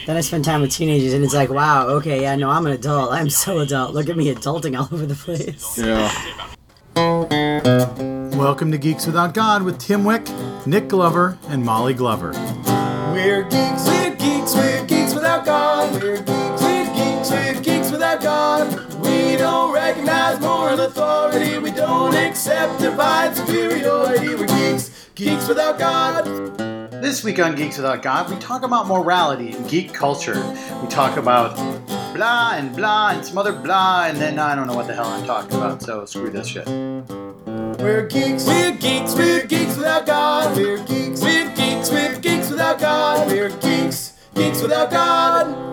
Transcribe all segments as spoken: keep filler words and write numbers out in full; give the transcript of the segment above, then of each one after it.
Then I spend time with teenagers, and it's like, wow, okay, yeah, no, I'm an adult. I'm so adult. Look at me adulting all over the place. Yeah. Welcome to Geeks Without God with Tim Wick, Nick Glover, and Molly Glover. We're geeks, we're geeks, we're geeks without God. We're geeks, we're geeks, we're geeks without God. We don't recognize moral authority. We don't accept divine superiority. We're geeks, geeks without God. This week on Geeks Without God, we talk about morality and geek culture. We talk about blah and blah and some other blah, and then I don't know what the hell I'm talking about, so screw this shit. We're geeks, we're geeks, we're geeks without God. We're geeks, we're geeks, we're geeks without God. We're geeks, geeks without God.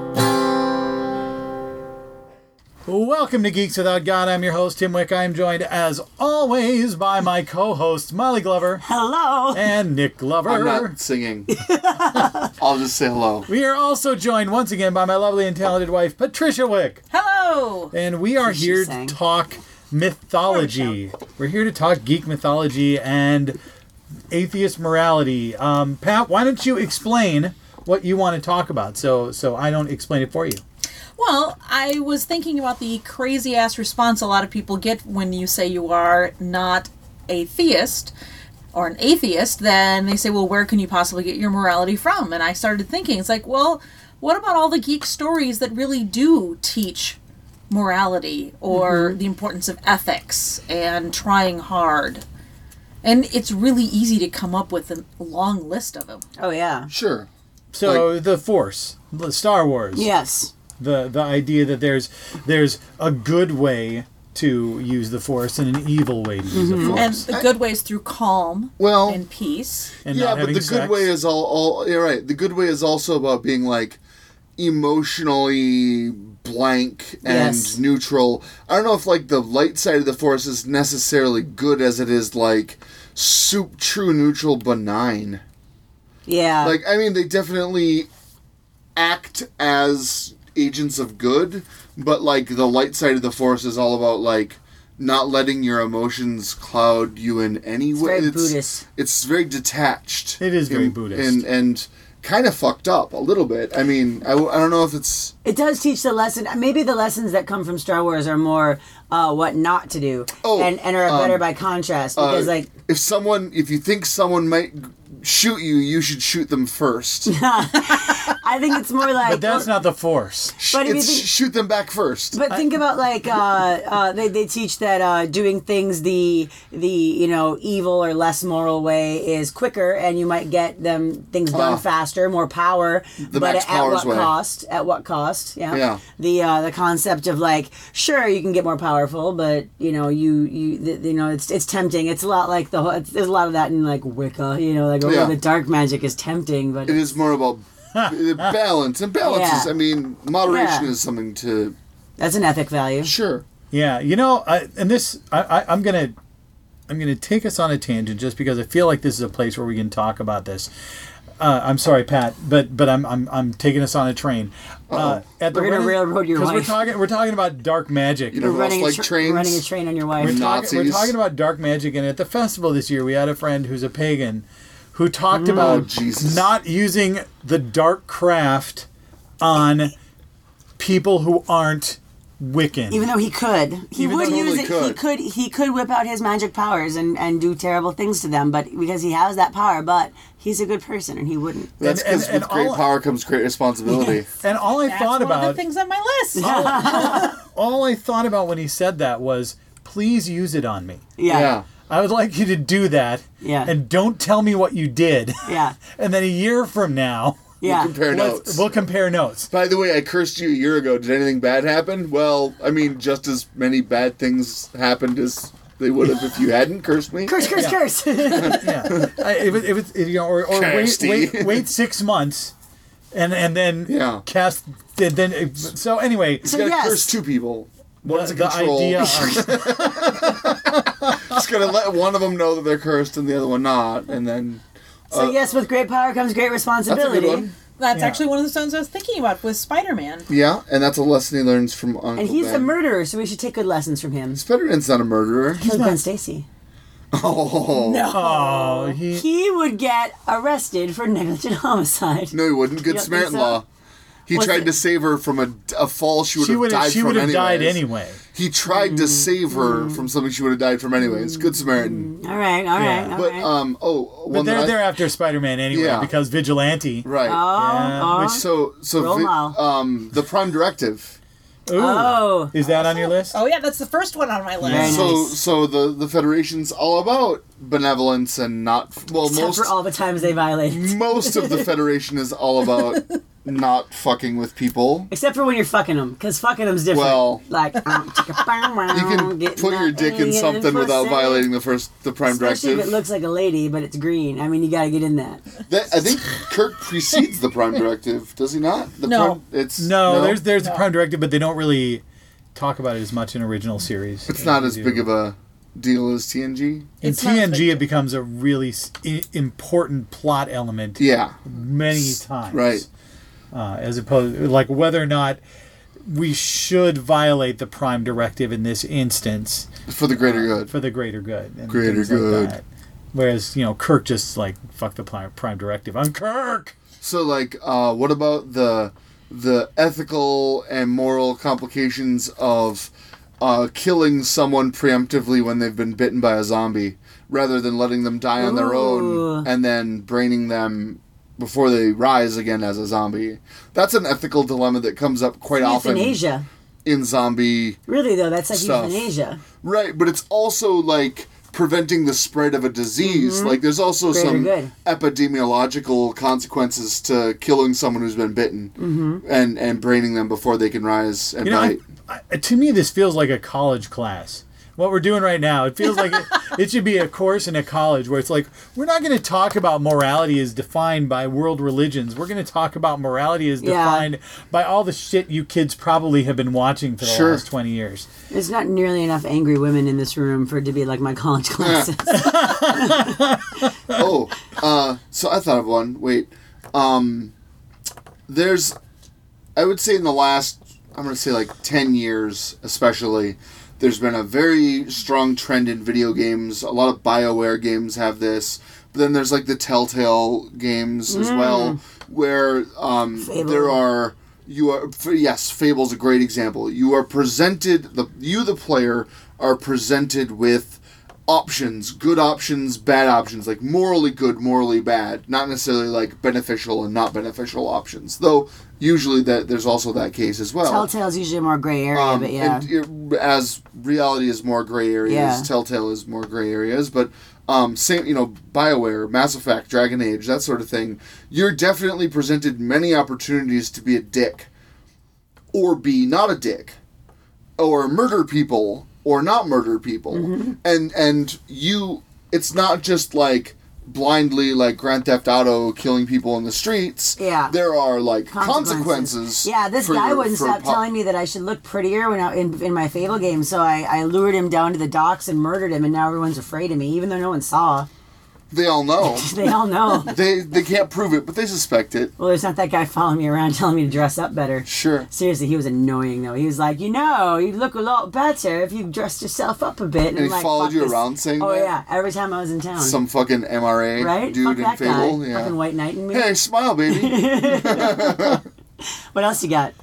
Welcome to Geeks Without God. I'm your host, Tim Wick. I'm joined, as always, by my co-hosts, Molly Glover. Hello. And Nick Glover. I'm not singing. I'll just say hello. We are also joined once again by my lovely and talented wife, Patricia Wick. Hello. And we are She here sang. to talk mythology. We're here to talk geek mythology and atheist morality. Um, Pat, why don't you explain what you want to talk about so so I don't explain it for you? Well, I was thinking about the crazy ass response a lot of people get when you say you are not a theist or an atheist. Then they say, well, where can you possibly get your morality from? And I started thinking, it's like, well, what about all the geek stories that really do teach morality or mm-hmm. the importance of ethics and trying hard? And it's really easy to come up with a long list of them. Oh, yeah. Sure. So Like- the Force, the Star Wars. Yes. The the idea that there's there's a good way to use the Force and an evil way to use Mm-hmm. the And Force. the good way is through calm Well, and peace. And yeah, not but having the sex. good way is all, all. You're right. The good way is also about being like emotionally blank and Yes. neutral. I don't know if like the light side of the Force is necessarily good as it is like soup, true neutral, benign. Yeah. Like, I mean, they definitely act as agents of good, but like the light side of the Force is all about like not letting your emotions cloud you in any It's way. very Buddhist. It's very detached. It is very and, Buddhist. and and kind of fucked up a little bit. I mean, I, I don't know if it's It does teach the lesson. Maybe the lessons that come from Star Wars are more uh, what not to do, Oh, and and are better um, by contrast because uh, like if someone if you think someone might shoot you, you should shoot them first. I think it's more like. But that's not the Force. But if you it's think- shoot them back first. But think about like uh, uh, they they teach that uh, doing things the the you know evil or less moral way is quicker, and you might get them things done Ah. faster, more power. The but Max at Powers what way. cost? At what cost? Yeah. Yeah. The uh, the concept of like sure you can get more powerful, but you know you you the, you know it's it's tempting. It's a lot like the whole, it's, there's a lot of that in like Wicca. You know like oh, Yeah. the dark magic is tempting, but It is more about balance, and balance Yeah. is, I mean, moderation Yeah. is something to that's an ethic value. sure. Yeah, you know, I, and this I, I I'm gonna I'm gonna take us on a tangent just because I feel like this is a place where we can talk about this. Uh, I'm sorry, Pat, but but I'm I'm I'm taking us on a train. Uh, at the We're gonna Rena- railroad your 'cause we're wife. talking we're talking about dark magic. You know We're who else running a like tra- trains? running a train on your wife. We're, talking, we're Nazis. talking about dark magic, and at the festival this year, we had a friend who's a pagan who talked Oh, about Jesus. not using the dark craft on people who aren't Wiccan. Even though he could, he Even would though he use totally it. He could. could. He could whip out his magic powers and, and do terrible things to them. But because he has that power, but he's a good person and he wouldn't. That's And- and- because and with great all- power comes great responsibility. and all I That's thought one of about the things on my list. all I thought about when he said that was, please use it on me. Yeah. Yeah. I would like you to do that. Yeah. And don't tell me what you did. Yeah. And then a year from now, Yeah. Compare let's- notes. we'll compare notes. By the way, I cursed you a year ago. Did anything bad happen? Well, I mean, just as many bad things happened as they would have if you hadn't cursed me. Curse, curse, curse. Yeah. I, it was, it was, you know, or, or wait, Kirsty. wait, wait six months, and and then Yeah. cast. Then, then so anyway, You gotta yes. curse two people. One's the, a the control. idea of, Just gotta let one of them know that they're cursed and the other one not, and then so yes, with great power comes great that's a responsibility. good one. That's Yeah. actually one of the stones I was thinking about with Spider-Man. Yeah, and that's a lesson he learns from Uncle And he's Ben. a murderer, so we should take good lessons from him. Spider-Man's not a murderer. He's Gwen Stacy. Oh No. oh, he, He would get arrested for negligent homicide. no, he wouldn't. Good You don't think Samaritan so? law. He Was tried it- to save her from a, a fall she would She have would have died she from would have died anyways. anyway. He tried to save her from something she would have died from anyways. Good Samaritan. All right, all right, Yeah. all But right. um oh But one they're that I- they're after Spider-Man anyway Yeah. because Vigilante. right. oh, yeah, oh. which- So so Roll vi- mile. um the Prime Directive. Ooh. Oh. Is that on your list? Oh yeah, that's the first one on my list. Very So nice. so the the Federation's all about benevolence and not well Except most for all the times they violated. most of the Federation is all about not fucking with people. Except for when you're fucking them, because fucking them's different. Well, like um, You can put your dick in something without violating the first the Prime Especially if Directive. it looks like a lady, but it's green. I mean, you gotta get in that. That, I think Kirk precedes the Prime Directive, does he not? The No. Prime, it's No, there's there's No. the Prime Directive, but they don't really talk about it as much in original series. It's not as big of a deal as T N G. In It's not T as N G, big. it becomes a really s- i- important plot element Yeah, many times. right. Uh, as opposed, like whether or not we should violate the Prime Directive in this instance For the greater good. for the greater good. And Greater things like good. that. Whereas, you know, Kirk just like, fuck the Prime Prime Directive. I'm Kirk! So, like, uh, what about the the ethical and moral complications of uh, killing someone preemptively when they've been bitten by a zombie, rather than letting them die on their Ooh. own and then braining them before they rise again as a zombie? That's an ethical dilemma that comes up quite often Euthanasia. in zombie. Really though, that's like Stuff. euthanasia. Right, but it's also like preventing the spread of a disease. Like there's also Greater some good. epidemiological consequences to killing someone who's been bitten Mm-hmm. and and braining them before they can rise and You know, bite. I, I, to me, this feels like a college class. What we're doing right now, it feels like it, it should be a course in a college where it's like, we're not going to talk about morality as defined by world religions. We're going to talk about morality as Yeah. defined by all the shit you kids probably have been watching for the Sure. last twenty years. There's not nearly enough angry women in this room for it to be like my college classes. Oh, uh, so I thought of one. Wait, um, there's, I would say in the last, I'm going to say like ten years, especially, there's been a very strong trend in video games. A lot of BioWare games have this, but then there's like the Telltale games as well, where um, Fable. there are. You are f- yes, Fable's a great example. You are presented the you the player are presented with options, good options, bad options, like morally good, morally bad, not necessarily like beneficial and not beneficial options. Though usually that there's also that case as well. Telltale's usually a more gray area, Um, but yeah. and it- as reality is more gray areas, Yeah. Telltale is more gray areas, but um, same, you know, BioWare, Mass Effect, Dragon Age, that sort of thing. You're definitely presented many opportunities to be a dick, or be not a dick, or murder people, or not murder people, Mm-hmm. and and you, it's not just like blindly like Grand Theft Auto killing people in the streets. Yeah. There are like consequences. Yeah, this for guy your- wouldn't for stop po- telling me that I should look prettier when I, in, in my Fable game, so I, I lured him down to the docks and murdered him, and now everyone's afraid of me, even though no one saw. They all know. They all know. they they can't prove it, but they suspect it. Well, there's not that guy following me around telling me to dress up better. Sure. Seriously, he was annoying though. He was like, you know, you look a lot better if you dressed yourself up a bit. And, And I'm he like, followed "Fuck you this." around saying Oh that? yeah, every time I was in town. Some fucking M R A right? dude Fuck in that Fable. guy. Yeah. Fucking white knight in me. Hey, smile, baby. What else you got?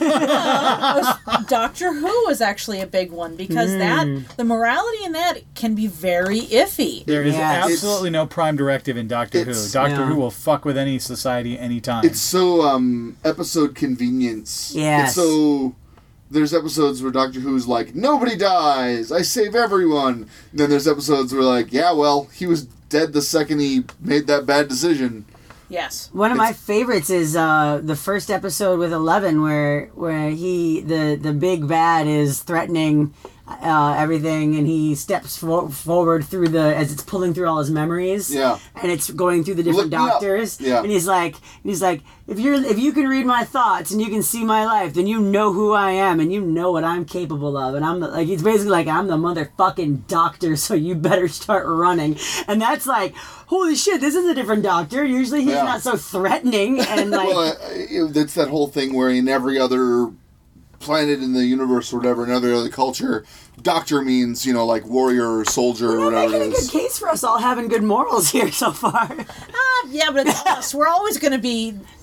Doctor Who is actually a big one because Hmm. that the morality in that can be very iffy. There is Yes. absolutely no Prime Directive in Doctor Who. It's- Doctor Yeah. Who will fuck with any society anytime. It's so um episode convenience. Yes. It's so there's episodes where Doctor Who's like, nobody dies, I save everyone. And then there's episodes where like, yeah, well, he was dead the second he made that bad decision. Yes. One of my favorites is uh, the first episode with Eleven, where where he the the big bad is threatening uh, everything, and he steps for- forward through the as it's pulling through all his memories. Yeah. and it's going through the different Look me up. doctors. Yeah. and he's like he's like if you're if you can read my thoughts and you can see my life, then you know who I am and you know what I'm capable of. And I'm the, like it's basically like I'm the motherfucking doctor, so you better start running. And that's like, holy shit, this is a different doctor. Usually he's Yeah. not so threatening and like. Well, uh, it- that's that whole thing where in every other planet in the universe or whatever, in every other culture, doctor means, you know, like warrior or soldier or You're whatever making it a good is. case for us all having good morals here so far. Uh, yeah, but it's us. We're always going to be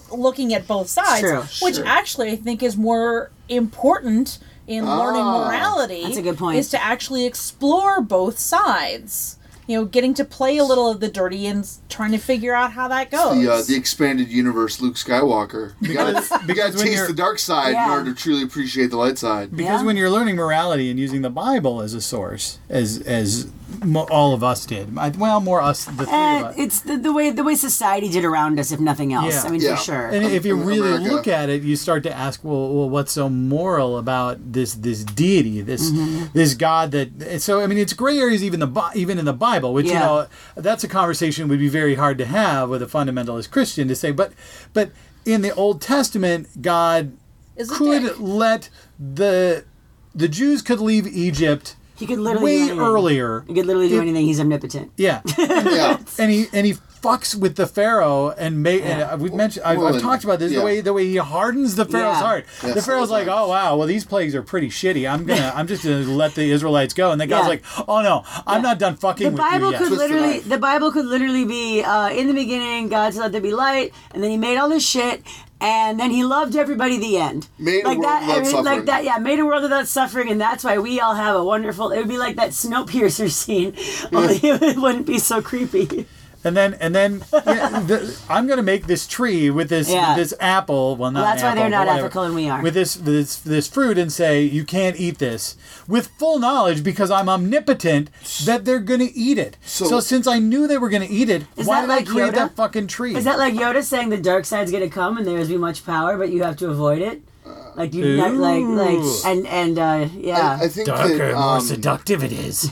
looking at both sides, True. which Sure. actually I think is more important in learning Ah. morality. That's a good point. Is to actually explore both sides. You know, getting to play a little of the dirty and s- trying to figure out how that goes. The uh, the expanded universe Luke Skywalker. You gotta, you because gotta when taste you're- the dark side Yeah. in order to truly appreciate the light side. Because Yeah. when you're learning morality and using the Bible as a source, as as mo- all of us did, I, well, more us, the three of Uh, us. it's the, the way the way society did around us, if nothing else. Yeah. I mean, Yeah. for sure. And if you Am- really America. look at it, you start to ask, well, well, what's so moral about this this deity, this Mm-hmm. this God that? So I mean, it's gray areas even the Bi- even in the Bible, which you Yeah. know that's a conversation would be very hard to have with a fundamentalist Christian to say, but but in the Old Testament, God Is a could dick. let the the Jews could leave Egypt He could literally do way anything. earlier. He could literally do It- anything. He's omnipotent. Yeah. Yeah. and he and he fucks with the Pharaoh and make. And Yeah. we've mentioned. I've, Well, I've and- talked about this. yeah. The way the way he hardens the Pharaoh's Yeah. heart. Yeah, the Pharaoh's like, sometimes. oh wow, well these plagues are pretty shitty. I'm gonna. I'm just gonna let the Israelites go. And the guy's Yeah. like, oh no, I'm Yeah. not done fucking The with Bible you yet. could Twist the literally, knife. the Bible could literally be uh, in the beginning, God said let there be light, and then He made all this shit, and then He loved everybody. The end. Made a like world that, without I mean, suffering. like that. Yeah, made a world without suffering, and that's why we all have a wonderful. It would be like that Snowpiercer scene, only it wouldn't be so creepy. And then and then yeah, the, I'm gonna make this tree with this Yeah. with this apple. Well, not Well, that's an why they're apple, not but whatever. ethical and we are. With this this this fruit and say you can't eat this with full knowledge because I'm omnipotent that they're gonna eat it. So, So- since I knew they were gonna eat it, Is why that did I like create Yoda? that fucking tree? Is that like Yoda saying the dark side's gonna come and there's be much power, but you have to avoid it? Like you, not, like like Ooh. and and uh, yeah. I, I think darker, that more um, seductive it is?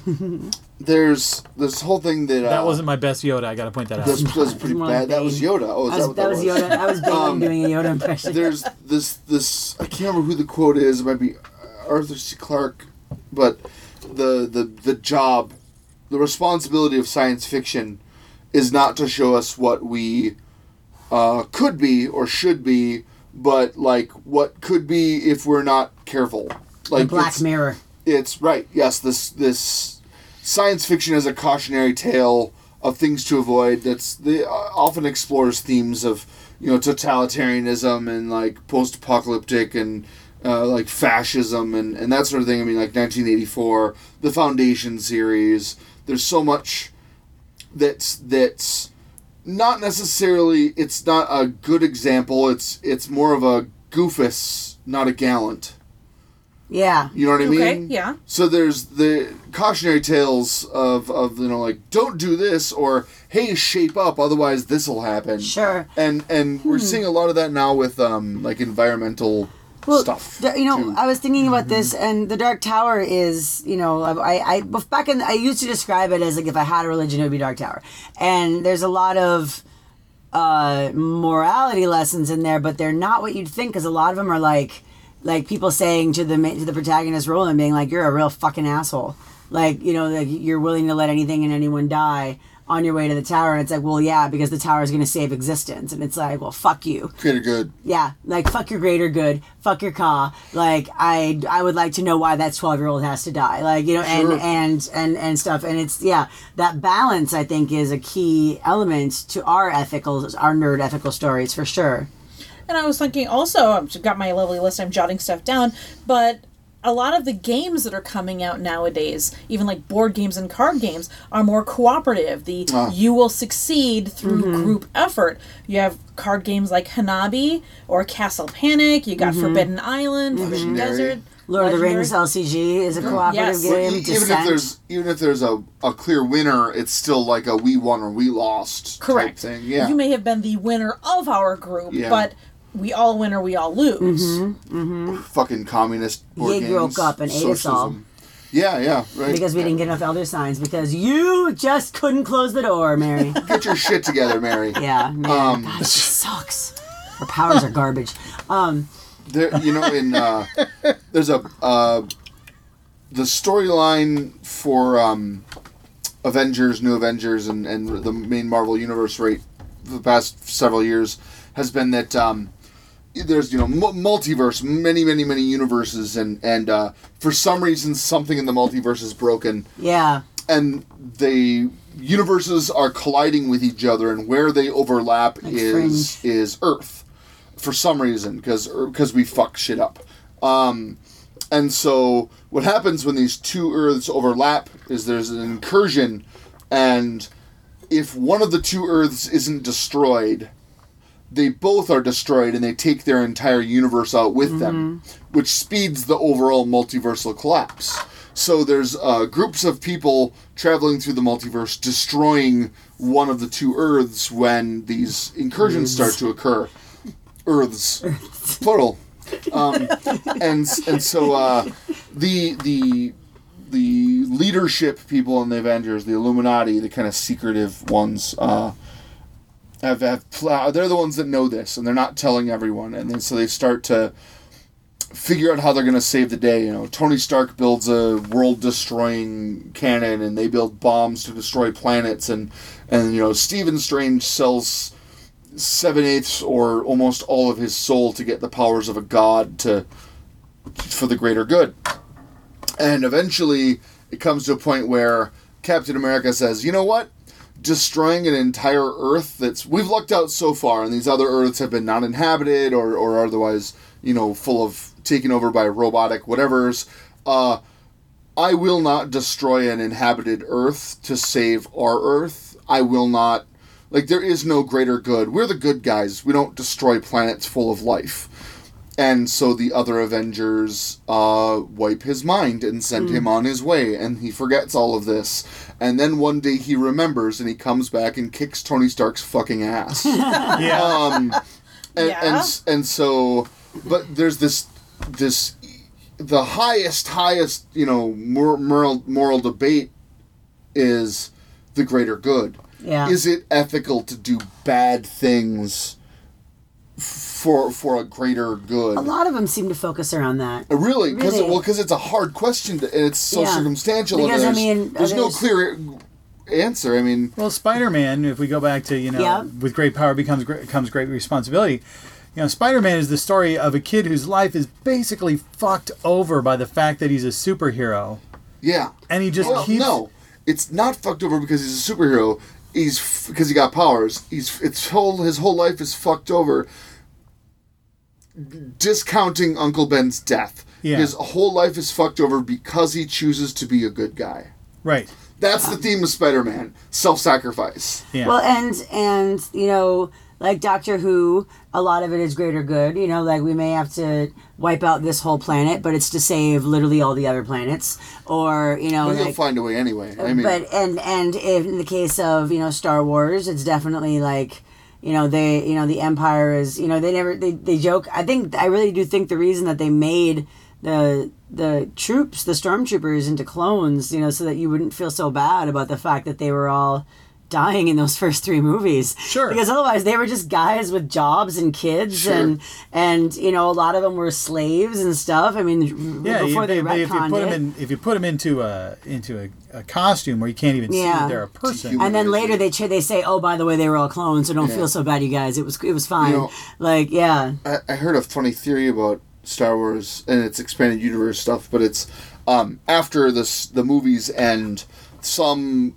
there's this whole thing that uh, That wasn't my best Yoda. I got to point that out. That's, that's pretty More bad. That Bane. was Yoda. Oh, is I that was, what that was Yoda. I was Bane Um, doing a Yoda impression. There's this this I can't remember who the quote is. It might be Arthur C. Clarke, but the the the job, the responsibility of science fiction, is not to show us what we uh, could be or should be, but like what could be if we're not careful. Like Black it's, Mirror. It's right. Yes, this this science fiction as a cautionary tale of things to avoid. That's the uh, often explores themes of you know totalitarianism and like post-apocalyptic and uh, like fascism and, and that sort of thing. I mean, like nineteen eighty-four, the Foundation series. There's so much that's that's not necessarily. It's not a good example. It's it's more of a goofus, not a gallant. Yeah. You know what I Okay, mean? yeah. So there's the cautionary tales of, of you know like don't do this or hey shape up otherwise this will happen. Sure. And and we're seeing a lot of that now with um like environmental Well, stuff. d- you know, too. I was thinking about this, and the Dark Tower is, you know, I, I bef- back in, I used to describe it as like if I had a religion, it would be Dark Tower, and there's a lot of uh, morality lessons in there, but they're not what you'd think, because a lot of them are like, like people saying to the ma- to the protagonist Roland, being like, "You're a real fucking asshole," like you know, like you're willing to let anything and anyone die on your way to the tower, and it's like, well, yeah, because the tower is going to save existence, and it's like, well, fuck you. Creator good. Yeah, like fuck your greater good, fuck your ka. Like I, I would like to know why that twelve year old has to die. Like you know, Sure. and and and and stuff. And it's yeah, that balance I think is a key element to our ethical, our nerd ethical stories for sure. And I was thinking also, I've got my lovely list, I'm jotting stuff down, but a lot of the games that are coming out nowadays, even like board games and card games, are more cooperative. The Ah. you will succeed through Mm-hmm. group effort. You have card games like Hanabi or Castle Panic, you got Forbidden Island, Forbidden Legendary. Desert. Mm-hmm. Lord of the Legendary. Rings L C G is a cooperative Yes. But game. e- even if Descent. there's even if there's a, a clear winner, it's still like a we won or we lost Correct. type thing. Yeah. You may have been the winner of our group, Yeah. but we all win or we all lose. Mm-hmm. Fucking communist board Ye games. broke up and ate us all. socialism. Yeah, yeah, right. because we didn't get enough elder signs because you just couldn't close the door, Mary. Get your shit together, Mary. Yeah, man, Um, God, she sucks. Her powers are garbage. Um, There, you know, in uh, there's a uh, the storyline for um, Avengers, New Avengers, and, and the main Marvel universe, right, for the past several years, has been that um, there's you know mu- multiverse, many, many, many universes, and and uh, for some reason something in the multiverse is broken, yeah, and the universes are colliding with each other, and where they overlap Like is Fringe. is Earth. for some reason, because because we fuck shit up. Um, and so what happens when these two Earths overlap is there's an incursion, and if one of the two Earths isn't destroyed, they both are destroyed, and they take their entire universe out with mm-hmm. them, which speeds the overall multiversal collapse. So there's uh, groups of people traveling through the multiverse, destroying one of the two Earths when these incursions Earths. start to occur. Earths, Earths. plural. Um, and and so uh, the the the leadership people in the Avengers, the Illuminati, the kind of secretive ones, uh, have have pl- they're the ones that know this, and they're not telling everyone. And then so they start to figure out how they're going to save the day. You know, Tony Stark builds a world-destroying cannon, and they build bombs to destroy planets, and and you know, Stephen Strange sells seven-eighths or almost all of his soul to get the powers of a god to for the greater good. And eventually it comes to a point where Captain America says, you know what? Destroying an entire Earth that's... We've lucked out so far, and these other Earths have been not inhabited or, or otherwise, you know, full of... taken over by robotic whatevers. Uh, I will not destroy an inhabited Earth to save our Earth. I will not... Like, there is no greater good. We're the good guys. We don't destroy planets full of life. And so the other Avengers uh, wipe his mind and send mm. him on his way. And he forgets all of this. And then one day he remembers and he comes back and kicks Tony Stark's fucking ass. yeah. Um, and, yeah. and, and so... But there's this... this the highest, highest, you know, moral, moral debate is the greater good. Yeah. Is it ethical to do bad things for for a greater good? A lot of them seem to focus around that. Uh, really? Because really? well, because it's a hard question to, and it's so yeah. circumstantial. Because, and there's, I mean, there's no there's... clear answer. I mean, well, Spider-Man. If we go back to you know, yeah. with great power becomes great, comes great responsibility. You know, Spider-Man is the story of a kid whose life is basically fucked over by the fact that he's a superhero. Yeah. And he just well, keeps... No, it's not fucked over because he's a superhero. He's because he got powers. He's it's whole his whole life is fucked over. Discounting Uncle Ben's death, yeah. his whole life is fucked over because he chooses to be a good guy. Right. That's the theme of Spider-Man: self-sacrifice. Yeah. Well, and and you know, like Doctor Who, a lot of it is greater good. You know, like we may have to wipe out this whole planet, but it's to save literally all the other planets. Or you know, well, like, he'll find a way anyway. I mean, but and and if in the case of you know Star Wars, it's definitely like you know they you know the Empire is you know they never they they joke. I think I really do think the reason that they made the the troops, the stormtroopers, into clones, you know, so that you wouldn't feel so bad about the fact that they were all dying in those first three movies. Sure. Because otherwise they were just guys with jobs and kids sure. and and you know a lot of them were slaves and stuff. I mean yeah, before you, they if, if you retconned put it. them in if you put them into a into a, a costume where you can't even see Yeah. that they're a person. And then later they ch- they say, oh, by the way, they were all clones, so don't Yeah. feel so bad, you guys. It was it was fine. You know, like yeah. I, I heard a funny theory about Star Wars and its expanded universe stuff, but it's um, after this the movies end, some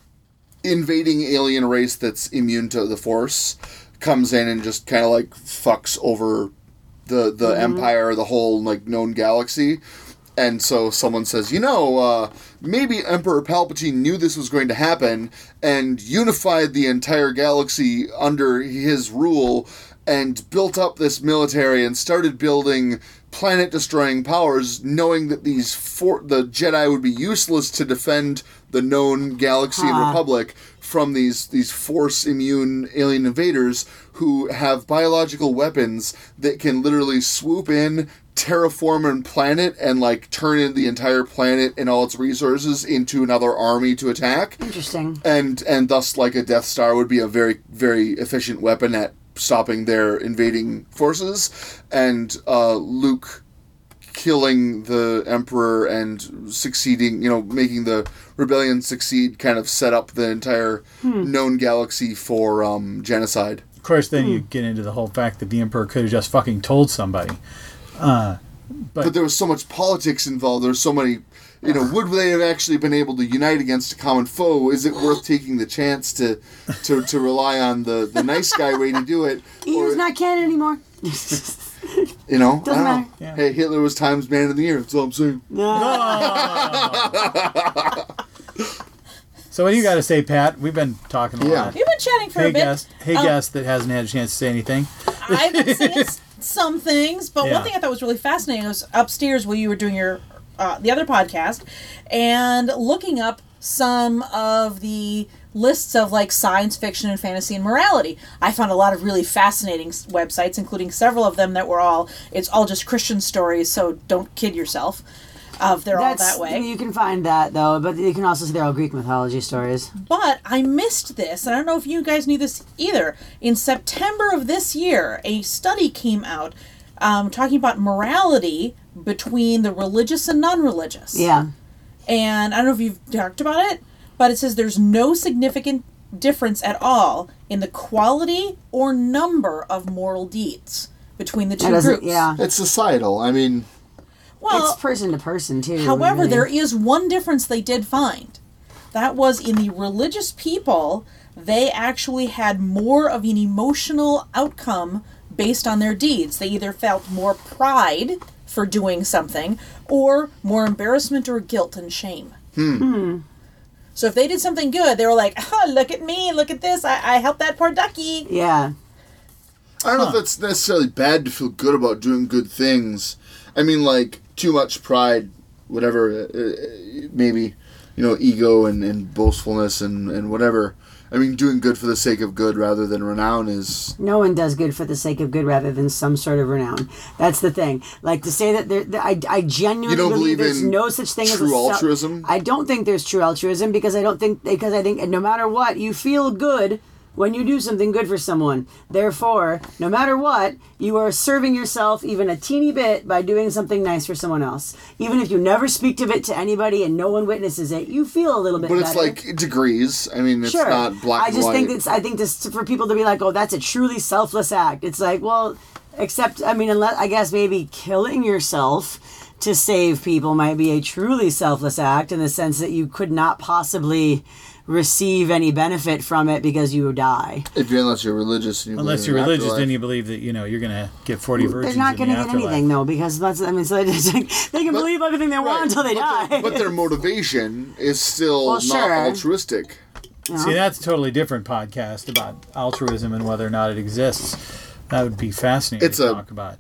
invading alien race that's immune to the Force comes in and just kind of like fucks over the the Mm-hmm. Empire, the whole like known galaxy. And so someone says, you know, uh, maybe Emperor Palpatine knew this was going to happen and unified the entire galaxy under his rule and built up this military and started building planet-destroying powers, knowing that these for- the Jedi would be useless to defend the known galaxy and Huh. Republic from these, these Force-immune alien invaders who have biological weapons that can literally swoop in, terraform a planet, and like turn in the entire planet and all its resources into another army to attack. Interesting. And and thus, like a Death Star would be a very, very efficient weapon at stopping their invading forces. And uh, Luke killing the Emperor and succeeding, you know, making the rebellion succeed kind of set up the entire Hmm. known galaxy for um, genocide. Of course, then you get into the whole fact that the Emperor could have just fucking told somebody. Uh, but, But there was so much politics involved. There was so many... you know, would they have actually been able to unite against a common foe? Is it worth taking the chance to to, to rely on the, the nice guy way to do it? E U's not canon anymore. You know, Doesn't I don't matter. know. Yeah. Hey, Hitler was Times Man of the Year. That's all I'm saying. So what do you got to say, Pat? We've been talking a Yeah. lot. We've been chatting for Hey a bit. guest, hey Um, guest that hasn't had a chance to say anything. I've been seeing s- some things, but Yeah. one thing I thought was really fascinating was upstairs while you were doing your uh, the other podcast and looking up some of the lists of like science fiction and fantasy and morality. I found a lot of really fascinating s- websites, including several of them that were all it's all just Christian stories, so don't kid yourself. Of they're That's, all that way. You can find that though, but you can also see they're all Greek mythology stories. But I missed this, and I don't know if you guys knew this either. In September of this year, a study came out um, talking about morality between the religious and non-religious. Yeah. And I don't know if you've talked about it, but it says there's no significant difference at all in the quality or number of moral deeds between the That two doesn't- groups. yeah. It's societal. I mean, Well, It's person to person too. however, really. there is one difference they did find. That was in the religious people, they actually had more of an emotional outcome based on their deeds. They either felt more pride for doing something or more embarrassment or guilt and shame. Hmm. So if they did something good, they were like, oh, look at me, look at this, I, I helped that poor ducky. Yeah. I don't know if that's necessarily bad to feel good about doing good things. I mean, like, too much pride, whatever, uh, uh, maybe, you know, ego and, and boastfulness and, and whatever. I mean, doing good for the sake of good rather than renown is... No one does good for the sake of good rather than some sort of renown. That's the thing. Like, to say that there, that I, I genuinely You don't believe, believe there's in no such thing as a true self- altruism? I don't think there's true altruism because I don't think because I think no matter what, you feel good when you do something good for someone. Therefore, no matter what, you are serving yourself even a teeny bit by doing something nice for someone else. Even if you never speak of it to anybody and no one witnesses it, you feel a little bit But it's better. like degrees. I mean, it's Sure. not black I and just white. think it's I think this for people to be like, oh, that's a truly selfless act. It's like, well, except I mean, unless I guess maybe killing yourself to save people might be a truly selfless act in the sense that you could not possibly receive any benefit from it because you die. If you're, unless you're religious. And you Unless believe you're in religious, afterlife. then you believe that you know you're gonna get forty virgins. They're not in going to the get afterlife. anything though because that's I mean, so it's like, they can But- believe everything they Right, want until they but die. Their, but their motivation is still Well, not sure. altruistic. See, that's a totally different podcast about altruism and whether or not it exists. That would be fascinating It's to a- talk about.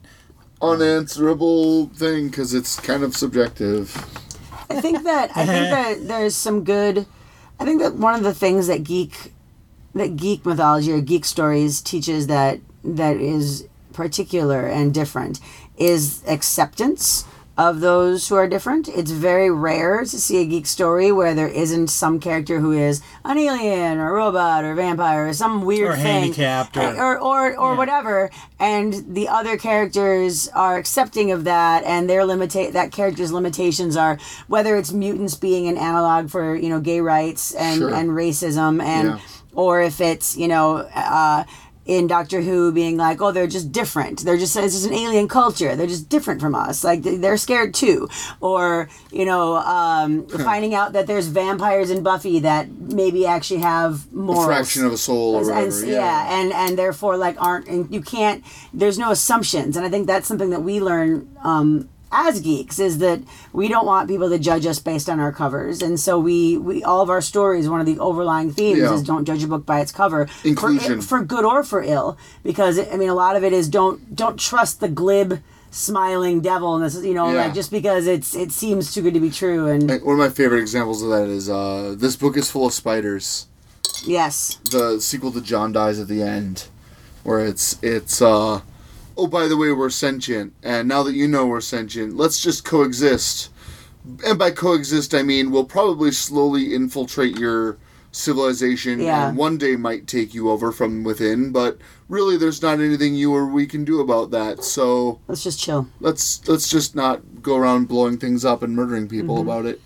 Unanswerable thing because it's kind of subjective. I think that I think that there's some good. I think that one of the things that geek, that geek mythology or geek stories teaches that that is particular and different is acceptance of those who are different. It's very rare to see a geek story where there isn't some character who is an alien or a robot or a vampire or some weird Or thing. handicapped or- or or, or Yeah. whatever, and the other characters are accepting of that, and their limita- that character's limitations are whether it's mutants being an analog for you know gay rights and Sure. and racism, and Yeah. or if it's you know. Uh, in Doctor Who being like, oh, they're just different. They're just, it's just an alien culture. They're just different from us. Like, they- they're scared too. Or, you know, um, finding out that there's vampires in Buffy that maybe actually have morals. A fraction of a soul or And- whatever. and- yeah. yeah, and and therefore like aren't and you can't. There's no assumptions, and I think that's something that we learn um, as geeks is that we don't want people to judge us based on our covers, and so we we all of our stories. One of the overlying themes Yeah. is don't judge a book by its cover, Inclusion. for, for good or for ill, because I mean a lot of it is don't don't trust the glib smiling devil, and this is you know Yeah. like just because it's it seems too good to be true, and And one of my favorite examples of that is uh, this book is full of spiders. yes, The sequel to John Dies at the End, where it's it's uh, oh, by the way, we're sentient, and now that you know we're sentient, let's just coexist. And by coexist, I mean we'll probably slowly infiltrate your civilization, Yeah. and one day might take you over from within. But really, there's not anything you or we can do about that. So let's just chill. let's let's just not go around blowing things up and murdering people Mm-hmm. about it.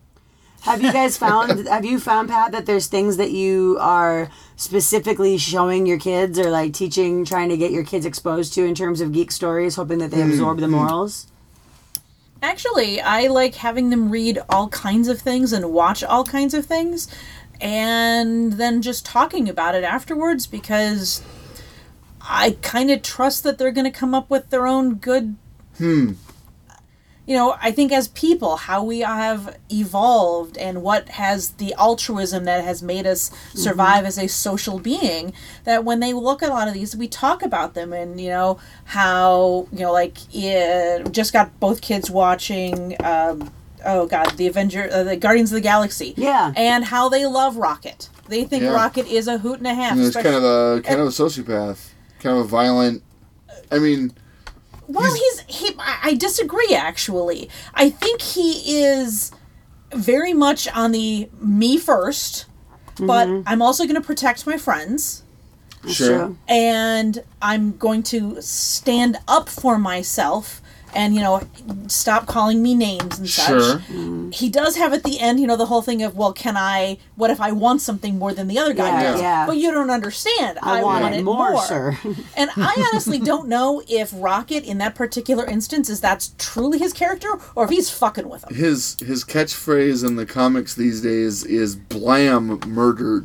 Have you guys found? Have you found, Pat, that there's things that you are specifically showing your kids or like teaching, trying to get your kids exposed to in terms of geek stories, hoping that they absorb the morals? Actually, I like having them read all kinds of things and watch all kinds of things, and then just talking about it afterwards, because I kind of trust that they're going to come up with their own good... Hmm. You know, I think as people, how we have evolved and what has the altruism that has made us survive mm-hmm. as a social being, that when they look at a lot of these, we talk about them and, you know, how, you know, like, it just got both kids watching, um, oh God, the Avenger, uh, the Guardians of the Galaxy. Yeah. And how they love Rocket. They think Yeah. Rocket is a hoot and a half. And he's kind of a kind of a sociopath, kind of a violent. I mean, well, he's, he. I disagree. Actually, I think he is very much on the me first, but Mm-hmm. I'm also going to protect my friends, sure. true. and I'm going to stand up for myself. And, you know, stop calling me names and such. Sure. He does have at the end, you know, the whole thing of, well, can I, what if I want something more than the other guy Yeah, does? yeah. But you don't understand. I, I, want, want it it more, more. sir. And I honestly don't know if Rocket, in that particular instance, is that's truly his character, or if he's fucking with him. His his catchphrase in the comics these days is "blam murdered,"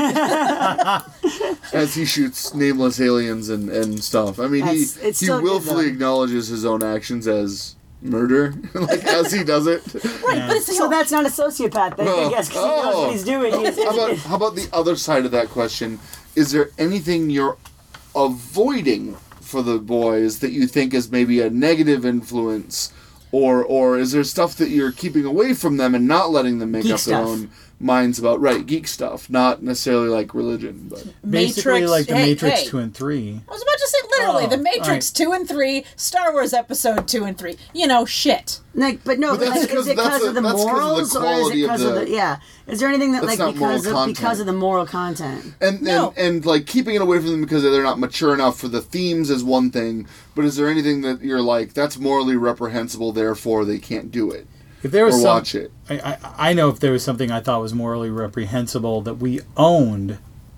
as he shoots nameless aliens and, and stuff. I mean, That's- he it's he still good, willfully though. acknowledges his own actions as murder, like as he does it. Right, Yeah. but it's So that's not a sociopath, then, I Oh. guess, because he knows Oh. what he's doing. He's, How about how about the other side of that question? Is there anything you're avoiding for the boys that you think is maybe a negative influence, or or is there stuff that you're keeping away from them and not letting them make Geek up stuff. their own minds about? Right, geek stuff, not necessarily like religion, but Basically, Matrix, like the hey, Matrix hey. two and three. I was about to say literally Oh, the Matrix two and three, Star Wars Episode two and three. You know, shit. Like, but no, But but that's like, because- is it that's because a- of the that's 'cause of the morals, or is it quality of because of the- the yeah? Is there anything that That's like not moral because of content. because of the moral content? and, No. and and like keeping it away from them because they're not mature enough for the themes is one thing, but is there anything that you're like that's morally reprehensible, therefore they can't do it If there or was some, watch it? I, I I know if there was something I thought was morally reprehensible that we owned,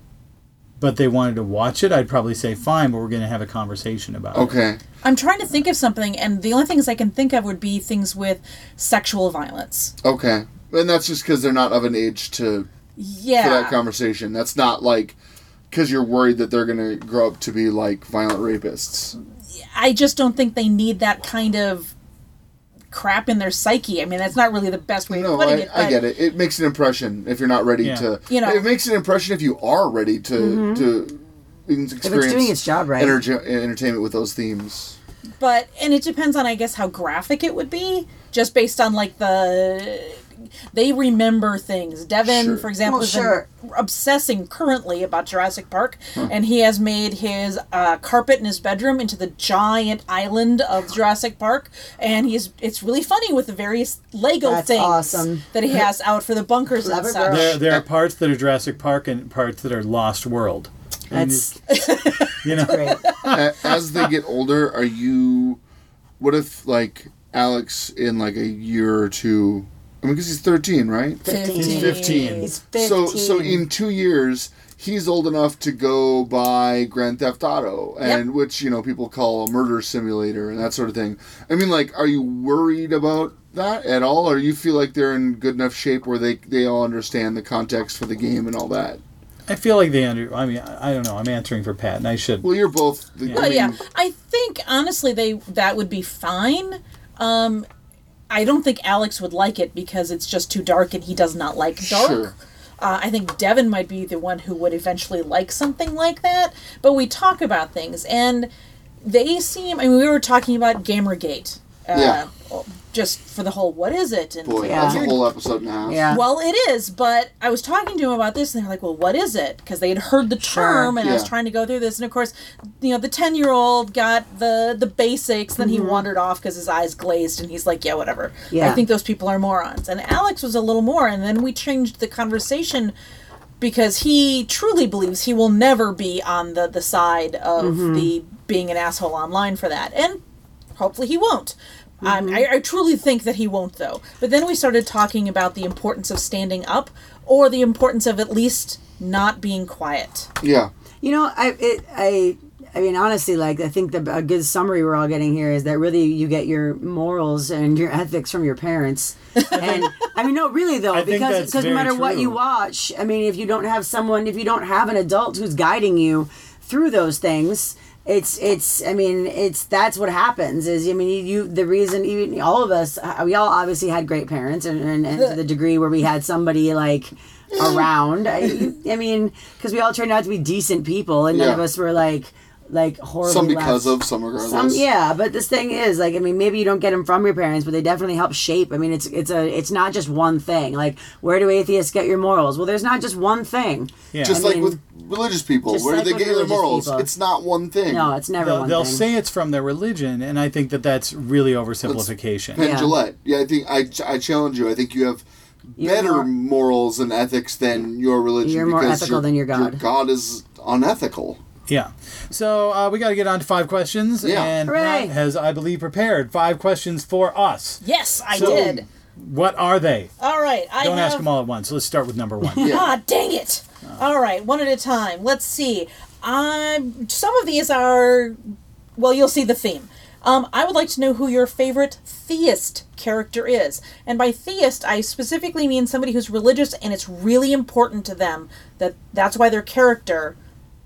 but they wanted to watch it, I'd probably say fine, but we're going to have a conversation about it. Okay. I'm trying to think of something, and the only things I can think of would be things with sexual violence. Okay. And that's just because they're not of an age to Yeah. for that conversation. That's not like because you're worried that they're going to grow up to be like violent rapists. I just don't think they need that kind of crap in their psyche. I mean, that's not really the best way No, of putting I, it. I but get it. It makes an impression if you're not ready Yeah. to. You know. It makes an impression if you are ready to to experience If it's doing its job right. energe- entertainment with those themes. But, and it depends on, I guess, how graphic it would be, just based on, like, the... They remember things. Devin, Sure. for example, Well, is sure. obsessing currently about Jurassic Park, and he has made his uh, carpet in his bedroom into the giant island of Jurassic Park, and he's it's really funny with the various Lego That's things awesome. that he has out for the bunkers and Clever such. girl. There, there are parts that are Jurassic Park and parts that are Lost World. And That's you know, great. A- As they get older, are you? What if like Alex in like a year or two? I mean, because he's thirteen, right? Fifteen. He's fifteen. He's fifteen. So, so in two years, he's old enough to go buy Grand Theft Auto, and Yep. which you know people call a murder simulator and that sort of thing. I mean, like, are you worried about that at all, or you feel like they're in good enough shape where they they all understand the context for the game and all that? I feel like they under. I mean, I I don't know. I'm answering for Pat, and I should. Well, you're both. The, Yeah. I Well, yeah, mean, I think honestly they that would be fine. Um, I don't think Alex would like it because it's just too dark and he does not like dark. Sure. Uh, I think Devin might be the one who would eventually like something like that. But we talk about things and they seem. I mean, we were talking about Gamergate. Uh, Yeah. Just for the whole, what is it? And Boy, Yeah. that's a whole episode and a half. Yeah. well, it is, but I was talking to him about this, and they're like, well, what is it? Because they had heard the term, and I was Yeah. trying to go through this, and of course, you know, the ten-year-old got the the basics, then he wandered off because his eyes glazed, and he's like, yeah, whatever. Yeah. I think those people are morons. And Alex was a little more, and then we changed the conversation because he truly believes he will never be on the, the side of the being an asshole online for that. And hopefully he won't. Um, I, I truly think that he won't, though. But then we started talking about the importance of standing up, or the importance of at least not being quiet. Yeah. You know, I it I I mean, honestly, like I think the a good summary we're all getting here is that really you get your morals and your ethics from your parents. And I mean, no, really though, I think because that's because no very matter what true. you watch, I mean, if you don't have someone, if you don't have an adult who's guiding you through those things. It's it's I mean it's that's what happens is I mean you, you the reason even all of us we all obviously had great parents and, and, and to the degree where we had somebody like around I, I mean because we all turned out to be decent people and none Yeah. of us were like like horrible Some because left. of, some regardless. Some, yeah, but this thing is like I mean maybe you don't get them from your parents, but they definitely help shape. I mean it's it's a it's not just one thing. Like where do atheists get your morals? Well, there's not just one thing. Yeah. Just I like mean, with religious people, just where like do they with get their religious morals? people. It's not one thing. No, it's never They'll, one they'll thing. say it's from their religion, and I think that that's really oversimplification. Penn Yeah. Jillette. Yeah, I think I, I challenge you. I think you have You're better more- morals and ethics than your religion. You're more because ethical than your God. Your God is unethical. Yeah. So uh, we got to get on to five questions, Yeah. and Hooray. Pat has, I believe, prepared five questions for us. Yes, I So, did. What are they? All right, I Don't have. ask them all at once. Let's start with number one. Yeah. Ah, dang it! All right, one at a time. Let's see. Um, some of these are. Well, you'll see the theme. Um, I would like to know who your favorite theist character is. And by theist, I specifically mean somebody who's religious and it's really important to them that that's why their character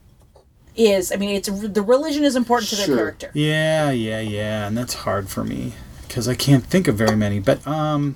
is. I mean, it's the religion is important to their Sure. character. Yeah, yeah, yeah, and that's hard for me because I can't think of very many. But um,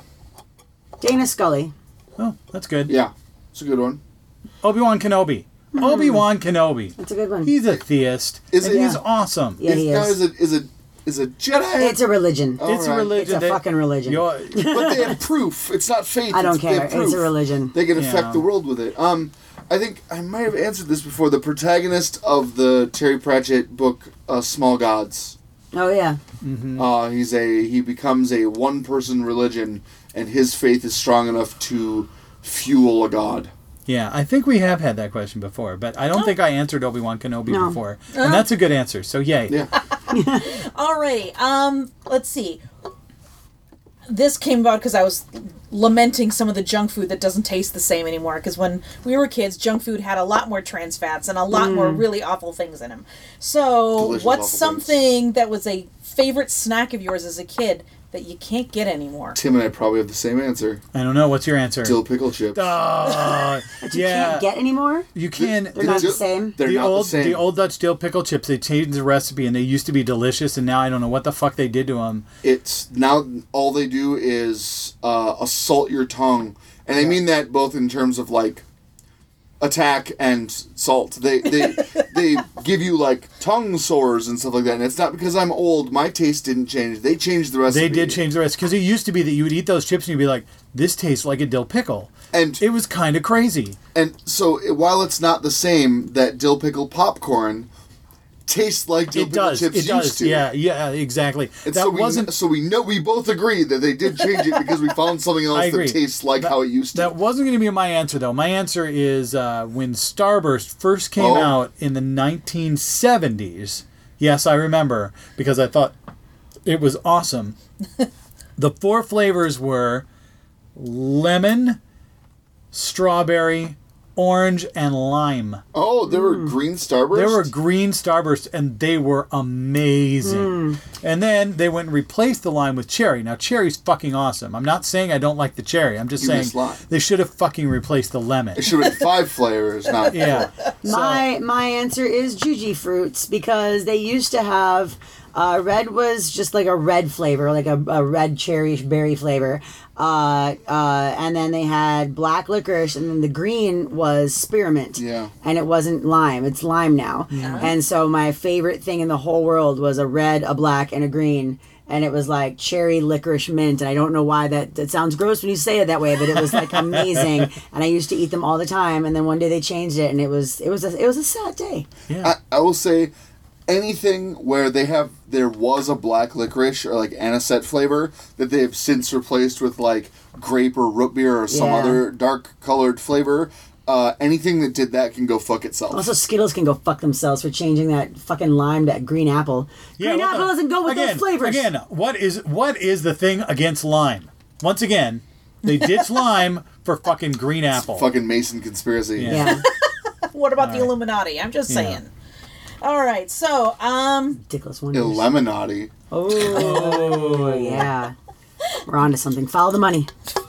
Dana Scully. oh, that's good. Yeah, it's a good one. Obi-Wan Kenobi. Obi-Wan Kenobi. That's a good one. He's a theist, Is and it- he's Yeah. awesome. Yeah, is, he now, is. is it is it is it Jedi? It's a religion. Oh. It's a Alright. religion. It's a that- fucking religion. you're- But they have proof. It's not faith. I don't it's, they care. have It's a proof. religion. They can Yeah. affect the world with it. Um, I think I might have answered this before. The protagonist of the Terry Pratchett book, uh, Small Gods. Oh yeah. Uh, he's a he becomes a one person religion, and his faith is strong enough to fuel a god. Yeah, I think we have had that question before, but I don't think I answered Obi-Wan Kenobi No. before. And that's a good answer, so yay. Yeah. Alrighty, um, let's see. This came about because I was lamenting some of the junk food that doesn't taste the same anymore. Because when we were kids, junk food had a lot more trans fats and a lot more really awful things in them. So, Delicious what's awful something that was a favorite snack of yours as a kid that you can't get anymore? Tim and I probably have the same answer. I don't know. What's your answer? Dill pickle chips. Oh, You yeah. can't get anymore. you can. They're not the dill- same. They're the not old, the same. old Dutch dill pickle chips. They changed the recipe, and they used to be delicious, and now I don't know what the fuck they did to them. It's now all they do is uh, assault your tongue, and I mean that both in terms of like attack and salt. They they they give you like tongue sores and stuff like that. And it's not because I'm old. My taste didn't change. They changed the recipe. They did change the recipe because it used to be that you would eat those chips and you'd be like, "This tastes like a dill pickle." And It was kind of crazy. and so it- while it's not the same, that dill pickle popcorn tastes like dill It pickle does. chips It does. used to. Yeah. Yeah. Exactly. And that so we, wasn't. so we know we both agree that they did change it because we found something else I agree. that tastes like That- how it used to. That wasn't going to be my answer, though. My answer is uh, when Starburst first came Oh. out in the nineteen seventies. Yes, I remember because I thought it was awesome. The four flavors were lemon, strawberry, orange, and lime. Oh, there were green Starburst? There were green Starbursts, and they were amazing. And then they went and replaced the lime with cherry. Now, cherry's fucking awesome. I'm not saying I don't like the cherry. I'm just You saying miss lime. they should have fucking replaced the lemon. It should have been five flavors, not Yeah. My my answer is Juji fruits because they used to have uh, red was just like a red flavor, like a, a red cherry berry flavor, uh, uh, and then they had black licorice, and then the green was spearmint. Yeah. And it wasn't lime; it's lime now. And so my favorite thing in the whole world was a red, a black, and a green. And it was like cherry licorice mint, and I don't know why that that sounds gross when you say it that way, but it was like amazing. And I used to eat them all the time. And then one day they changed it, and it was it was a, it was a sad day. Yeah. I, I will say anything where they have there was a black licorice or like anisette flavor that they have since replaced with like grape or root beer or some Yeah. other dark colored flavor. Uh, anything that did that can go fuck itself. Also, Skittles can go fuck themselves for changing that fucking lime to green apple. green what the- apple doesn't go with again, those flavors. Again, what is what is the thing against lime? Once again, they ditched lime for fucking green apple. Fucking Mason conspiracy. Yeah. Yeah. What about the right. Illuminati? I'm just Yeah. saying. All right, so um, Ridiculous Wonders. Illuminati. Oh, yeah. We're on to something. Follow the money.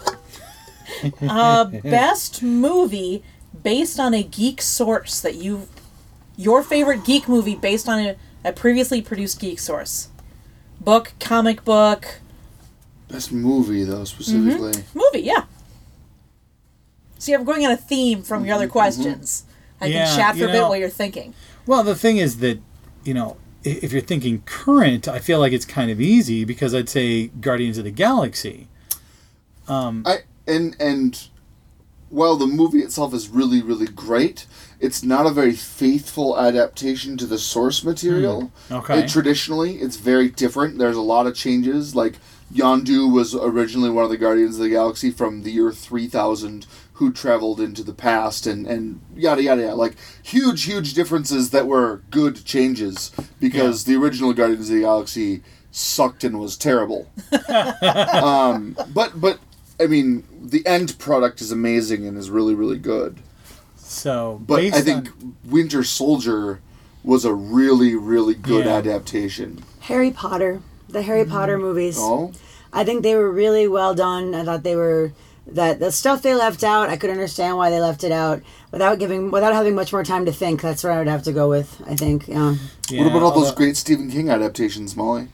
uh, best movie based on a geek source that you, your favorite geek movie based on a, a previously produced geek source, book, comic book, Best movie, though, specifically. Mm-hmm. movie, yeah. See, I'm going on a theme from your other questions. I Yeah, can chat for you a bit know- while you're thinking. Well, the thing is that, you know, i- if you're thinking current, I feel like it's kind of easy because I'd say Guardians of the Galaxy. I and and while the movie itself is really really great, it's not a very faithful adaptation to the source material. Hmm. Okay. It, traditionally, it's very different. There's a lot of changes. Like Yondu was originally one of the Guardians of the Galaxy from the year three thousand, who traveled into the past, and and yada yada yada. Like huge huge differences that were good changes because the original Guardians of the Galaxy sucked and was terrible. um, but but. I mean, the end product is amazing and is really, really good. So, But based I think on- Winter Soldier was a really, really good Yeah. adaptation. Harry Potter. The Harry Potter movies. Oh? I think they were really well done. I thought they were that the stuff they left out. I could understand why they left it out without giving without having much more time to think. That's what I would have to go with. I think. Yeah. yeah, What about all those although- great Stephen King adaptations, Molly?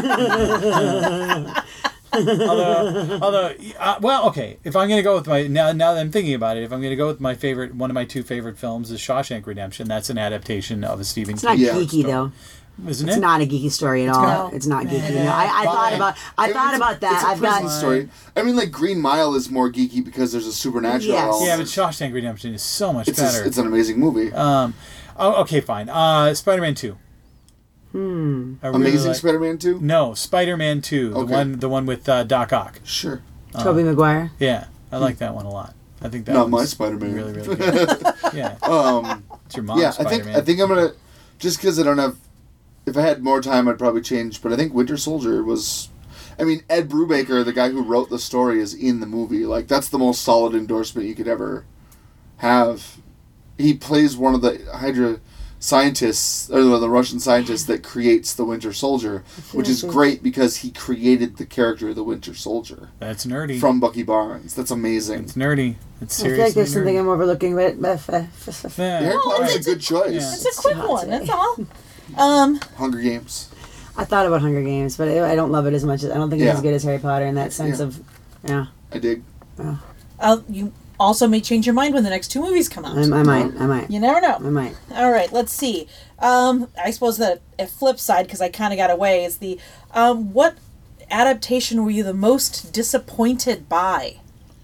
although, although uh, well, okay. If I'm gonna go with my now, now that I'm thinking about it, if I'm gonna go with my favorite, one of my two favorite films is Shawshank Redemption. That's an adaptation of a Stephen It's not King. Yeah. geeky though. Isn't It's it? not a geeky story at all. not. It's not geeky. Yeah. No, I, I thought Fine. about I mean, thought it's a- about that. It's a I've prison got story. I mean, like Green Mile is more geeky because there's a supernatural Yes. element. Yeah, but Shawshank Redemption is so much it's, a- better. it's an amazing movie. Um, oh, okay, fine. Uh, Spider-Man two. Hmm. amazing Spider-Man two? No, Spider-Man two, the Okay. one, the one with uh, Doc Ock. Sure. Toby Maguire. Yeah, I like that one a lot. I think that Not my one's Spider-Man. really, really good. Yeah, Um, it's your mom's yeah, I Spider-Man. think I think I'm gonna just because I don't have. If I had more time, I'd probably change. But I think Winter Soldier was. I mean, Ed Brubaker, the guy who wrote the story, is in the movie. Like that's the most solid endorsement you could ever have. He plays one of the Hydra scientists, or the Russian scientists that creates the Winter Soldier, which is great because he created the character of the Winter Soldier That's nerdy. from Bucky Barnes. That's amazing. It's nerdy. It's I seriously feel like there's something nerdy. I'm overlooking, but but- but- Yeah. Harry Oh, Potter's a it's good choice. yeah. It's a quick hot one, today. that's all. Um, Hunger Games. I thought about Hunger Games, but I I don't love it as much as I don't think it's Yeah. as good as Harry Potter in that sense Yeah. of yeah. I dig. uh, you also may change your mind when the next two movies come out. I, I might. I might. You never know. I might. All right, let's see. Um, I suppose the a flip side, because I kind of got away, is the um, what adaptation were you the most disappointed by?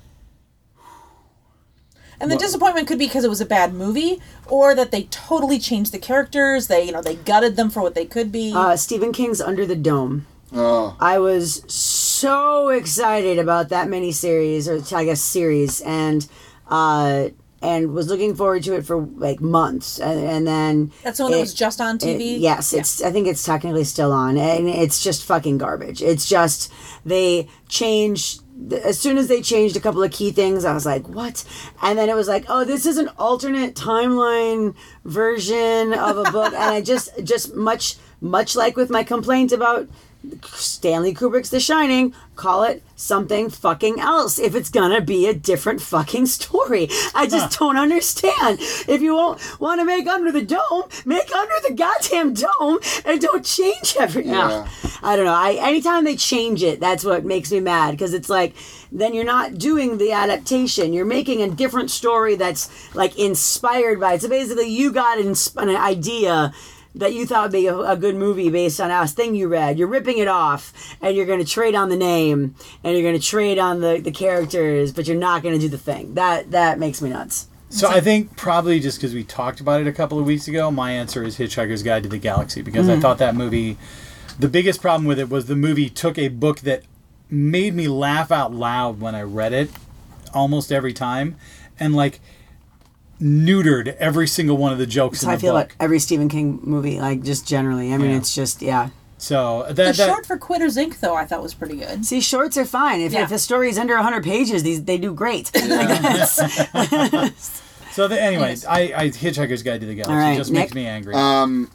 And the Well- disappointment could be because it was a bad movie, or that they totally changed the characters. They, you know, they gutted them for what they could be. Uh, Stephen King's Under the Dome. Oh, I was so excited about that miniseries, or I guess series, and uh, and was looking forward to it for like months, and, and then That's the one that it- was just on T V. it- yes, it's. I think it's technically still on, and it's just fucking garbage. It's just they change. As soon as they changed a couple of key things, I was like, "What?" And then it was like, "Oh, this is an alternate timeline version of a book," and I just, just much, much like with my complaint about Stanley Kubrick's The Shining, call it something fucking else if it's gonna be a different fucking story. I just don't understand. If you won't want to make Under the Dome, make Under the goddamn Dome and don't change everything. Yeah. I don't know. I anytime they change it, that's what makes me mad, because it's like then you're not doing the adaptation. You're making a different story that's like inspired by it. So basically, you got an, an idea that you thought would be a, a good movie based on a thing you read. You're ripping it off, and you're going to trade on the name, and you're going to trade on the, the characters, but you're not going to do the thing. That that makes me nuts. So I think probably just because we talked about it a couple of weeks ago, my answer is Hitchhiker's Guide to the Galaxy, because I thought that movie, the biggest problem with it was the movie took a book that made me laugh out loud when I read it almost every time, and like neutered every single one of the jokes That's in how the I feel book. about every Stephen King movie, like just generally. I mean, Yeah. it's just, yeah. So that, The that short for Quitters Incorporated, though, I thought was pretty good. See, shorts are fine. If, Yeah. if the story is under one hundred pages, these they do great. Like that's- so the, anyways, Yes. I, I Hitchhiker's Guide to the Galaxy All right, just Nick? makes me angry. Um,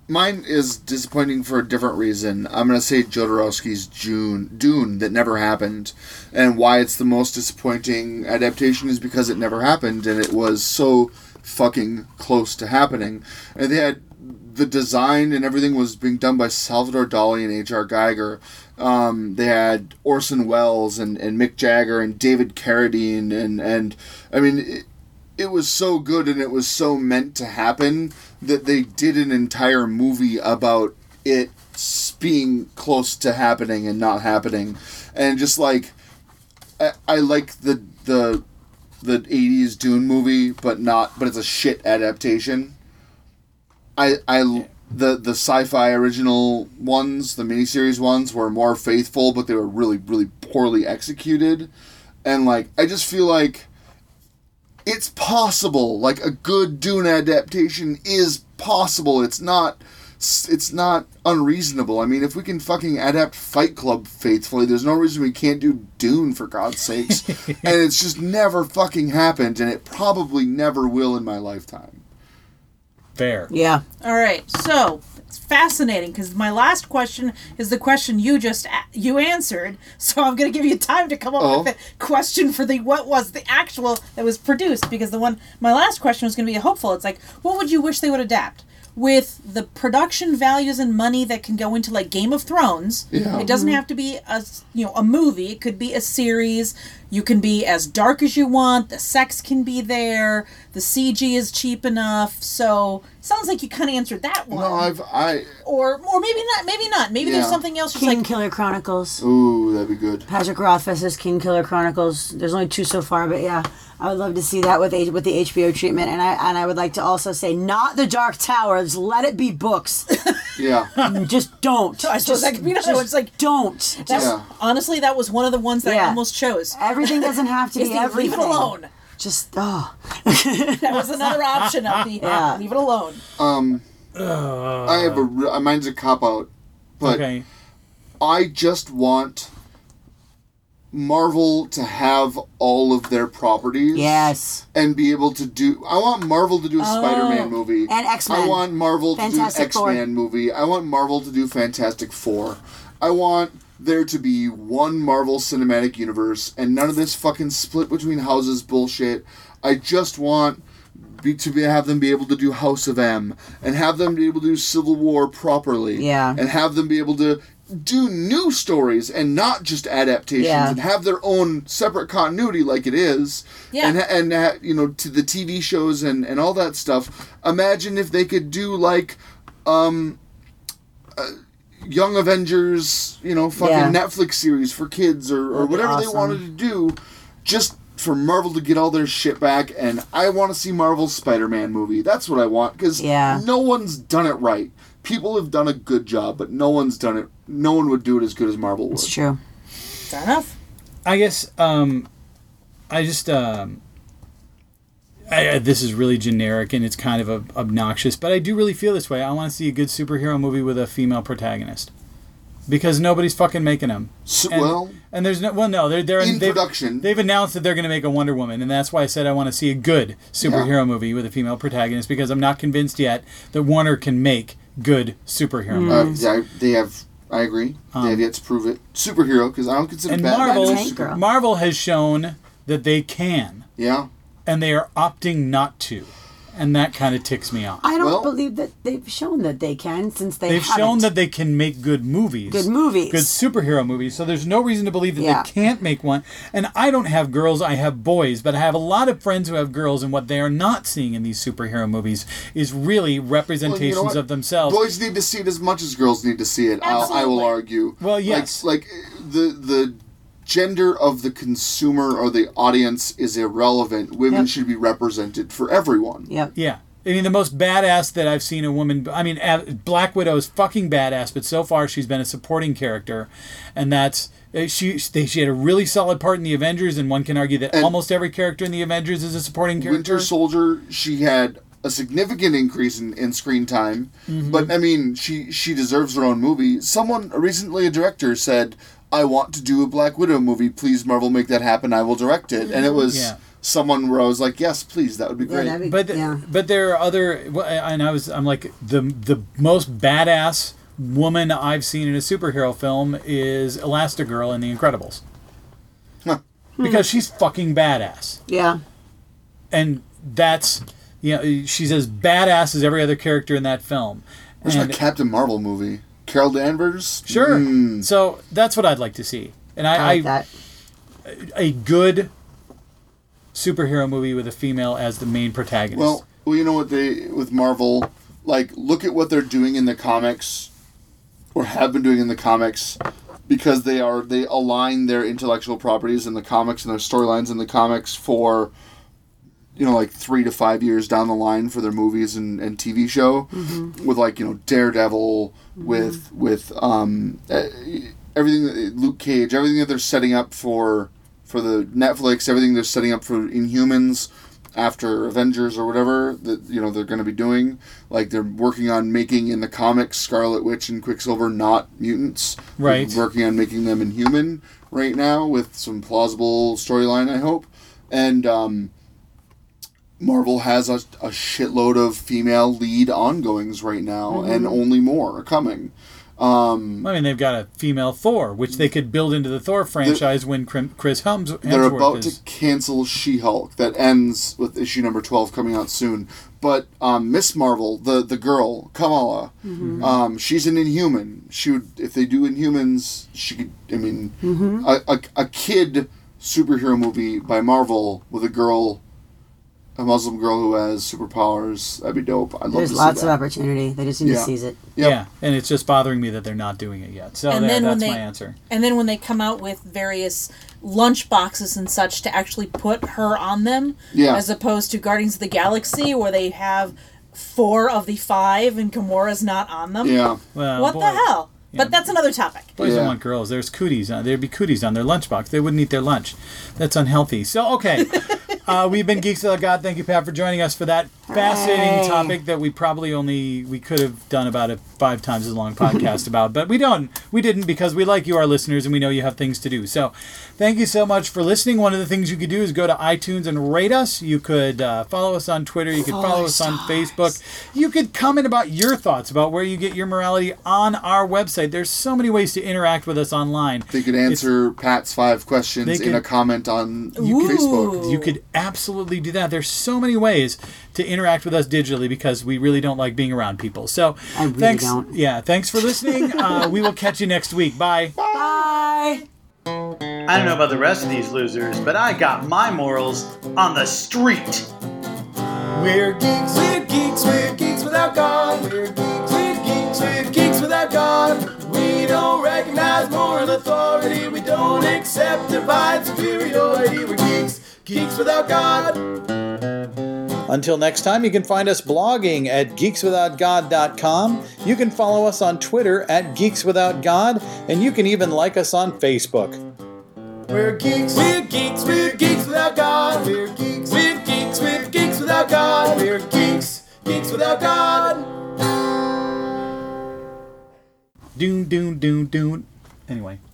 mine is disappointing for a different reason. I'm going to say Jodorowsky's June, Dune that never happened. And why it's the most disappointing adaptation is because it never happened and it was so fucking close to happening. And they had the design and everything was being done by Salvador Dali and H R. Geiger. Um, they had Orson Welles and, and Mick Jagger and David Carradine. And, and I mean... It, It was so good and it was so meant to happen that they did an entire movie about it being close to happening and not happening. And just like, I, I like the the the eighties Dune movie, but not, but it's a shit adaptation. I I the the sci-fi original ones, the miniseries ones, were more faithful, but they were really really poorly executed. And like, I just feel like. It's possible. Like, a good Dune adaptation is possible. It's not it's not unreasonable. I mean, if we can fucking adapt Fight Club faithfully, there's no reason we can't do Dune, for God's sakes. And it's just never fucking happened, and it probably never will in my lifetime. Fair. Yeah. All right, so it's fascinating because my last question is the question you just a- you answered. So I'm going to give you time to come up Oh. with a question for the what was the actual that was produced, because the one my last question was going to be hopeful. It's like, what would you wish they would adapt? With the production values and money that can go into like Game of Thrones, Yeah. it doesn't have to be a you know a movie. It could be a series. You can be as dark as you want. The sex can be there. The C G is cheap enough. So sounds like you kind of answered that one. No, I've I or or maybe not. Maybe not. Maybe there's Yeah. something else. Just King like Killer Chronicles. ooh, that'd be good. Patrick Rothfuss's King Killer Chronicles. There's only two so far, but yeah, I would love to see that with H- with the H B O treatment. And I and I would like to also say, not the Dark Tower. Just let it be books. Yeah. Just don't. I suppose Just- that could be another just one. It's like don't. that, Yeah. honestly, that was one of the ones that I Yeah. almost chose. Everything doesn't have to Is be the everything. leave it alone. Just oh. That was another option of the Yeah. leave it alone. Um, I have a re- mine's a cop out, but Okay. I just want Marvel to have all of their properties. Yes. And be able to do. I want Marvel to do a Spider-Man movie. And X-Men. I want Marvel to Fantastic do an X-Men movie. I want Marvel to do Fantastic Four. I want there to be one Marvel Cinematic Universe and none of this fucking split between houses bullshit. I just want be, to be, have them be able to do House of M and have them be able to do Civil War properly. Yeah. And have them be able to do new stories and not just adaptations Yeah. and have their own separate continuity like it is. Yeah. And, and uh, you know, to the T V shows and, and all that stuff. Imagine if they could do, like, um, uh, Young Avengers, you know, fucking Yeah. Netflix series for kids or, or That'd be whatever they awesome. wanted to do, just for Marvel to get all their shit back. And I want to see Marvel's Spider-Man movie. That's what I want, because Yeah. no one's done it right. People have done a good job, but no one's done it. No one would do it as good as Marvel would. It's true. Fair enough. I guess um, I just um, I, I, this is really generic and it's kind of uh, obnoxious, but I do really feel this way. I want to see a good superhero movie with a female protagonist because nobody's fucking making them. So, And, well, and there's no well, no, they're they're in they've, production. They've announced that they're going to make a Wonder Woman, and that's why I said I want to see a good superhero movie with a female protagonist because I'm not convinced yet that Warner can make good superhero movies. uh, yeah, they have. I agree. they have yet to prove it. Superhero, because I don't consider And Batman Marvel, a Tank super- Girl. Marvel has shown that they can, Yeah. and they are opting not to, and that kind of ticks me off. I don't Well- believe that they've shown that they can, since they They've haven't. shown that they can make good movies, Good movies. good superhero movies. So there's no reason to believe that Yeah. they can't make one. And I don't have girls; I have boys. But I have a lot of friends who have girls, and what they are not seeing in these superhero movies is really representations what? of themselves. Boys need to see it as much as girls need to see it. I'll, I will Absolutely. argue. Well, yes. Like, like the the gender of the consumer or the audience is irrelevant. Women Yep. should be represented for everyone. Yep. Yeah. I mean, the most badass that I've seen a woman. I mean, A- Black Widow is fucking badass, but so far she's been a supporting character, and that's uh, she. They, she had a really solid part in the Avengers, and one can argue that And almost every character in the Avengers is a supporting character. Winter Soldier, she had a significant increase in, in screen time, Mm-hmm. but I mean, she she deserves her own movie. Someone recently, a director said, "I want to do a Black Widow movie. Please, Marvel, make that happen. I will direct it." And it was Yeah. someone where I was like, yes, please, that would be Yeah, great. that'd be, But yeah. but there are other, well, and I was I'm like the the most badass woman I've seen in a superhero film is Elastigirl in The Incredibles. Huh. Because she's fucking badass. Yeah. And that's, you know, she's as badass as every other character in that film. Where's And- my Captain Marvel movie? Carol Danvers? Sure. Mm. So that's what I'd like to see. And I, I like I that. a good superhero movie with a female as the main protagonist. Well, well, you know what they with Marvel, like look at what they're doing in the comics, or have been doing in the comics, because they are they align their intellectual properties in the comics and their storylines in the comics for, you know, like three to five years down the line for their movies and, and T V show, mm-hmm. with like you know Daredevil, mm-hmm. with with um everything that, Luke Cage, everything that they're setting up for for the Netflix, everything they're setting up for Inhumans after Avengers or whatever that you know they're going to be doing. Like they're working on making in the comics Scarlet Witch and Quicksilver not mutants. Right. They're working on making them Inhuman right now with some plausible storyline, I hope. And um, Marvel has a, a shitload of female lead ongoings right now, mm-hmm. and only more are coming. Um, I mean, they've got a female Thor, which they could build into the Thor franchise when Chris Hems- Hemsworth they're about is... to cancel She-Hulk. That ends with issue number twelve coming out soon. But um, Miss Marvel, the the girl Kamala, mm-hmm. um, she's an Inhuman. She would, if they do Inhumans, she could. I mean, mm-hmm. a, a a kid superhero movie by Marvel with a girl. A Muslim girl who has superpowers. That'd be dope. I'd love There's to see lots that. of opportunity. They just need Yeah. to seize it. Yep. Yeah, and it's just bothering me that they're not doing it yet. So And there, then when that's they- my answer. And then when they come out with various lunch boxes and such to actually put her on them, Yeah. as opposed to Guardians of the Galaxy where they have four of the five and Gamora's not on them. Yeah. Well, What boy, the hell? Yeah. But that's another topic. Boys Yeah. don't want girls. There's cooties on. There'd be cooties on their lunchbox. They wouldn't eat their lunch. That's unhealthy. So okay, uh, we've been Geeks Without God. Thank you, Pat, for joining us for that fascinating Hooray. topic that we probably only we could have done about a five times as long podcast about, but we don't. We didn't because we like you, our listeners, and we know you have things to do. So, thank you so much for listening. One of the things you could do is go to iTunes and rate us. You could uh, follow us on Twitter. You could follow us on Facebook. You could comment about your thoughts about where you get your morality on our website. There's so many ways to interact with us online. They could answer Pat's five questions They in could- a comment on Ooh. Facebook. You could absolutely do that. There's so many ways to interact with us digitally because we really don't like being around people. So, I really thanks. don't. Yeah, thanks for listening. uh, we will catch you next week. Bye. Bye. I don't know about the rest of these losers, but I got my morals on the street. We're geeks, we're geeks, we're geeks without God. We're geeks, we're geeks, we're geeks without God. We don't recognize moral authority. We don't accept divine superiority. We're geeks, geeks without God. Until next time, you can find us blogging at geeks without god dot com. You can follow us on Twitter at geeks without god, and you can even like us on Facebook. We're geeks, we're geeks, we're geeks without God. We're geeks, we're geeks, we're geeks without God. We're geeks, geeks without God. Doon, doon, doon, doon. Anyway.